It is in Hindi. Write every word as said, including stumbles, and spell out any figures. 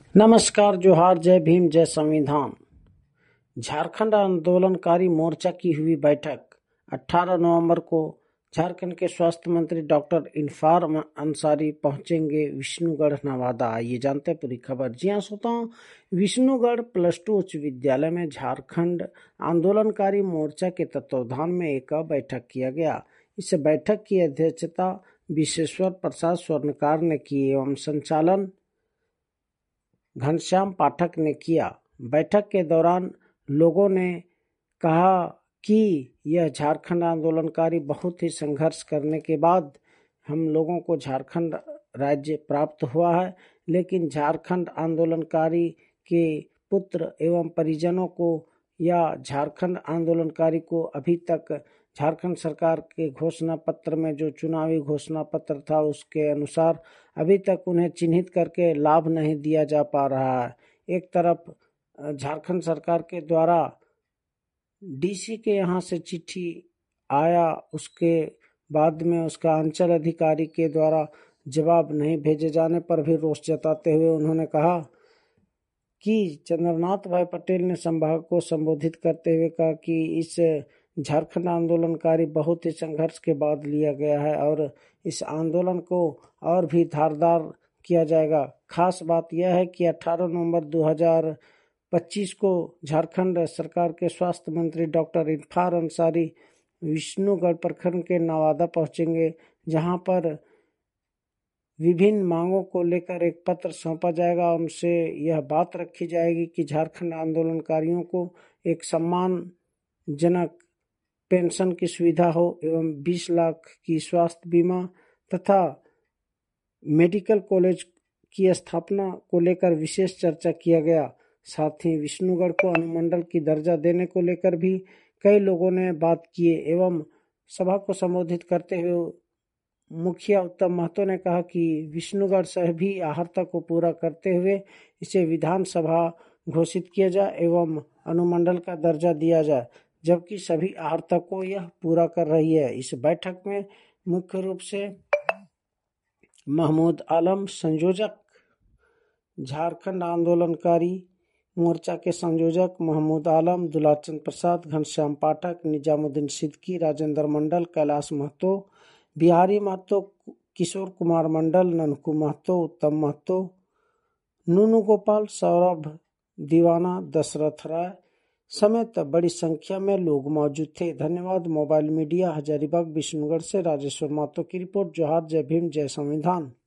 नमस्कार, जोहार, जय भीम, जय संविधान। झारखंड आंदोलनकारी मोर्चा की हुई बैठक अठारह नवंबर को झारखंड के स्वास्थ्य मंत्री डॉक्टर इरफान अंसारी पहुंचेंगे विष्णुगढ़, नवादा। आइए जानते हैं पूरी खबर। जी हां श्रोताओं, विष्णुगढ़ प्लस टू उच्च विद्यालय में झारखंड आंदोलनकारी मोर्चा के तत्वावधान में एक बैठक किया गया। इस बैठक की अध्यक्षता विश्वेश्वर प्रसाद स्वर्णकार ने की एवं संचालन घनश्याम पाठक ने किया। बैठक के दौरान लोगों ने कहा कि यह झारखंड आंदोलनकारी बहुत ही संघर्ष करने के बाद हम लोगों को झारखंड राज्य प्राप्त हुआ है, लेकिन झारखंड आंदोलनकारी के पुत्र एवं परिजनों को या झारखंड आंदोलनकारी को अभी तक झारखंड सरकार के घोषणा पत्र में जो चुनावी घोषणा पत्र था उसके अनुसार अभी तक उन्हें चिन्हित करके लाभ नहीं दिया जा पा रहा है। एक तरफ झारखंड सरकार के द्वारा डीसी के यहाँ से चिट्ठी आया, उसके बाद में उसका अंचल अधिकारी के द्वारा जवाब नहीं भेजे जाने पर भी रोष जताते हुए उन्होंने कहा कि चंद्रनाथ भाई पटेल ने संभाग को संबोधित करते हुए कहा कि इस झारखंड आंदोलनकारी बहुत ही संघर्ष के बाद लिया गया है और इस आंदोलन को और भी धारदार किया जाएगा। खास बात यह है कि अठारह नवंबर दो हज़ार पच्चीस को झारखंड सरकार के स्वास्थ्य मंत्री डॉक्टर इरफान अंसारी विष्णुगढ़ प्रखंड के नवादा पहुंचेंगे, जहां पर विभिन्न मांगों को लेकर एक पत्र सौंपा जाएगा। उनसे यह बात रखी जाएगी कि झारखंड आंदोलनकारियों को एक सम्मानजनक पेंशन की सुविधा हो एवं बीस लाख की स्वास्थ्य बीमा तथा मेडिकल कॉलेज की स्थापना को लेकर विशेष चर्चा किया गया। साथ ही विष्णुगढ़ को अनुमंडल की दर्जा देने को लेकर भी कई लोगों ने बात की एवं सभा को संबोधित करते हुए मुखिया उत्तम महतो ने कहा कि विष्णुगढ़ सभी आहर्ता को पूरा करते हुए इसे विधानसभा घोषित किया जाए एवं अनुमंडल का दर्जा दिया जाए, जबकि सभी आहर्ता को यह पूरा कर रही है। इस बैठक में मुख्य रूप से महमूद आलम संयोजक, झारखंड आंदोलनकारी मोर्चा के संयोजक महमूद आलम, दुलाचंद प्रसाद, घनश्याम पाठक, निजामुद्दीन सिद्दीकी, राजेंद्र मंडल, कैलाश महतो, बिहारी महतो, किशोर कुमार मंडल, ननकू महतो, उत्तम महतो, नूनू गोपाल, सौरभ दीवाना, दशरथ राय समेत बड़ी संख्या में लोग मौजूद थे। धन्यवाद। मोबाइल मीडिया, हजारीबाग, विष्णुगढ़ से राजेश्वर महतो की रिपोर्ट। जोहार, जय भीम, जय संविधान।